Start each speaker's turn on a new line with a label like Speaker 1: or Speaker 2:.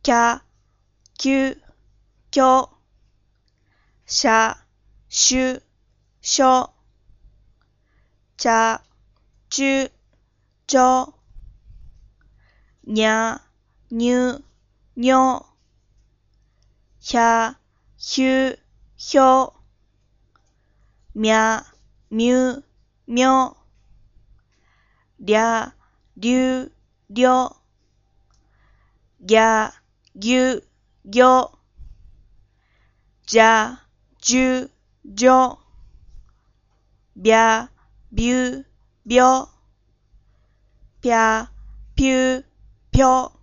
Speaker 1: きゃ、きゅ、きょ、しゃ、しゅ、しょ、ちゃ、ちゅ、ちょ、にゃ、にゅ、にょ、ひゃ、ひゅ、ひょ、みゃ、みゅ、みょ、りゃ、りゅ、りょ、ぎゃ、ぎゅ、ぎょ、じゃ、じゅ、じょ、びゃ、びゅ、びょ、ぴゃ、ぴゅ、ぴょ。